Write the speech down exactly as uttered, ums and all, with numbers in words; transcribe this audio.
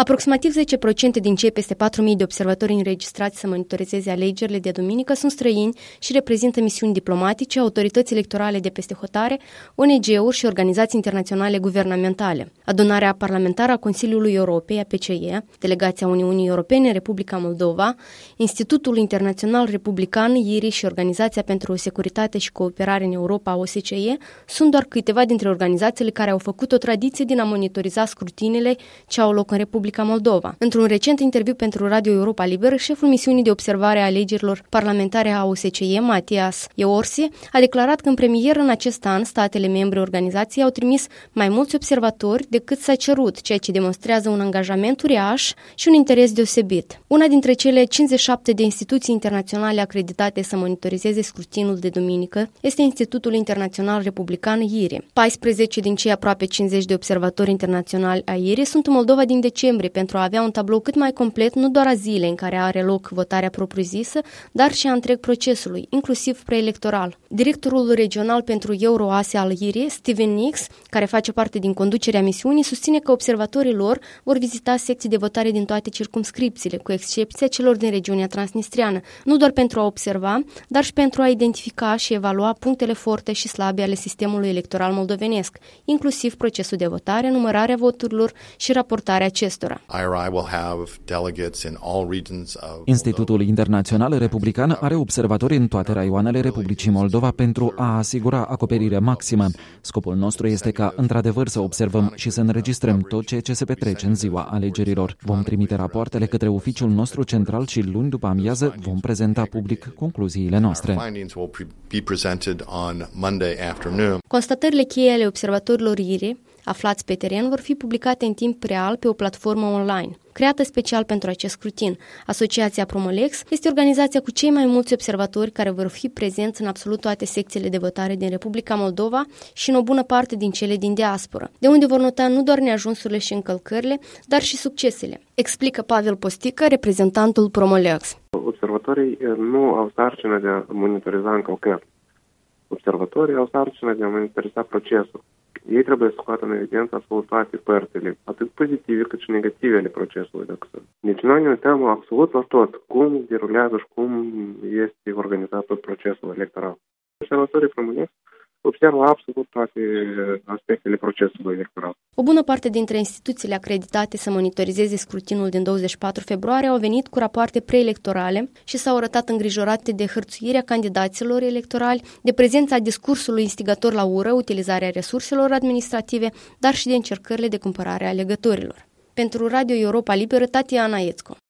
Aproximativ zece la sută din cei peste patru mii de observatori înregistrați să monitorizeze alegerile de duminică sunt străini și reprezintă misiuni diplomatice, autorități electorale de peste hotare, O N G-uri și organizații internaționale guvernamentale. Adunarea parlamentară a Consiliului Europei, A P C E, Delegația Uniunii Europene în Republica Moldova, Institutul Internațional Republican I R I și Organizația pentru Securitate și Cooperare în Europa, O S C E, sunt doar câteva dintre organizațiile care au făcut o tradiție din a monitoriza scrutinile ce au loc în Republica Moldova. Într-un recent interviu pentru Radio Europa Liberă, șeful misiunii de observare a alegerilor parlamentare a O S C E, Matias Eorsi, a declarat că în premieră în acest an statele membre organizației au trimis mai mulți observatori decât s-a cerut, ceea ce demonstrează un angajament uriaș și un interes deosebit. Una dintre cele cincizeci și șapte de instituții internaționale acreditate să monitorizeze scrutinul de duminică este Institutul Internațional Republican I R I. paisprezece din cei aproape cincizeci de observatori internaționali ai I R I sunt în Moldova din decembrie pentru a avea un tablou cât mai complet nu doar a zilei în care are loc votarea propriu-zisă, dar și a întreg procesului, inclusiv preelectoral. Directorul regional pentru Euro-Asia al I R I, Steven Nix, care face parte din conducerea misiunii, susține că observatorii lor vor vizita secții de votare din toate circumscripțiile, cu excepția celor din regiunea transnistreană, nu doar pentru a observa, dar și pentru a identifica și evalua punctele forte și slabe ale sistemului electoral moldovenesc, inclusiv procesul de votare, numărarea voturilor și raportarea acestora. Institutul Internațional Republican are observatori în toate raioanele Republicii Moldova pentru a asigura acoperire maximă. Scopul nostru este ca, într-adevăr, să observăm și să înregistrăm tot ceea ce se petrece în ziua alegerilor. Vom trimite rapoartele către oficiul nostru central și luni după amiază vom prezenta public concluziile noastre. Constatările cheie ale observatorilor I R I aflați pe teren vor fi publicate în timp real pe o platformă online, creată special pentru acest scrutin. Asociația Promolex este organizația cu cei mai mulți observatori care vor fi prezenți în absolut toate secțiile de votare din Republica Moldova și în o bună parte din cele din diasporă, de unde vor nota nu doar neajunsurile și încălcările, dar și succesele, explică Pavel Postică, reprezentantul Promolex. Observatorii nu au sarcină de a monitoriza încălcări. Observatorii au sarcină de a monitoriza procesul. Ei trebuie să scoată în evidență absolut toate părțile, atât pozitive cât și negative ale procesului. Deci noi ne uităm absolut la tot, cum derulează și cum este organizat tot procesul electoral. Observatorii Promolex observă absolut toate aspectele procesului electoral. O bună parte dintre instituțiile acreditate să monitorizeze scrutinul din douăzeci și patru februarie au venit cu rapoarte preelectorale și s-au arătat îngrijorate de hărțuirea candidaților electorali, de prezența discursului instigator la ură, utilizarea resurselor administrative, dar și de încercările de cumpărare a alegătorilor. Pentru Radio Europa Liberă, Tatiana Ețco.